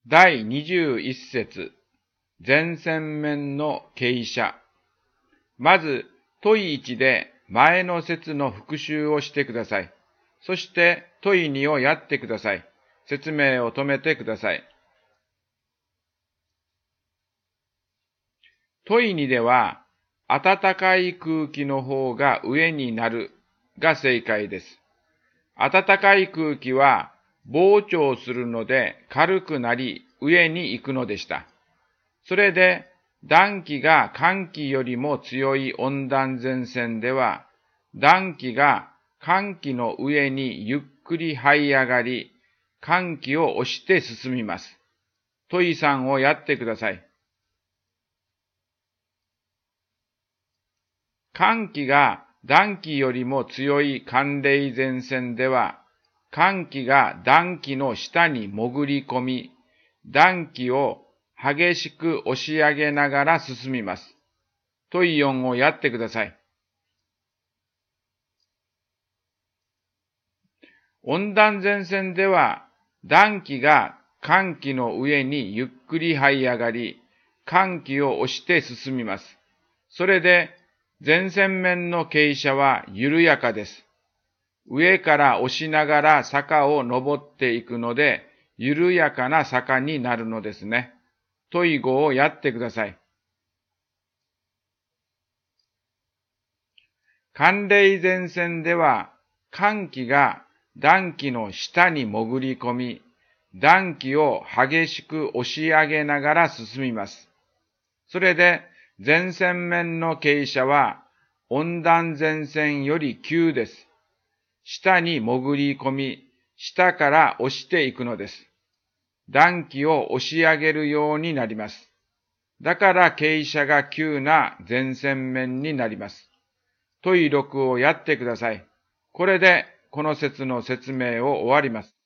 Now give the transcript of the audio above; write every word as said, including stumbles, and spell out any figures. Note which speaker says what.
Speaker 1: だいにじゅういち節、前線面の傾斜。まず、問いいちで前の節の復習をしてください。そして、問いにをやってください。説明を止めてください。問いにでは、暖かい空気の方が上になるが正解です。暖かい空気は膨張するので軽くなり上に行くのでした。それで暖気が寒気よりも強い温暖前線では、暖気が寒気の上にゆっくり這い上がり、寒気を押して進みます。問いさんをやってください。寒気が暖気よりも強い寒冷前線では、寒気が暖気の下に潜り込み、暖気を激しく押し上げながら進みます。問いよんをやってください。温暖前線では、暖気が寒気の上にゆっくり這い上がり、寒気を押して進みます。それで、前線面の傾斜は緩やかです。上から押しながら坂を登っていくので、緩やかな坂になるのですね。問いごをやってください。寒冷前線では、寒気が暖気の下に潜り込み、暖気を激しく押し上げながら進みます。それで、前線面の傾斜は、温暖前線より急です。下に潜り込み、下から押していくのです。暖気を押し上げるようになります。だから傾斜が急な前線面になります。問いろくをやってください。これでこの説の説明を終わります。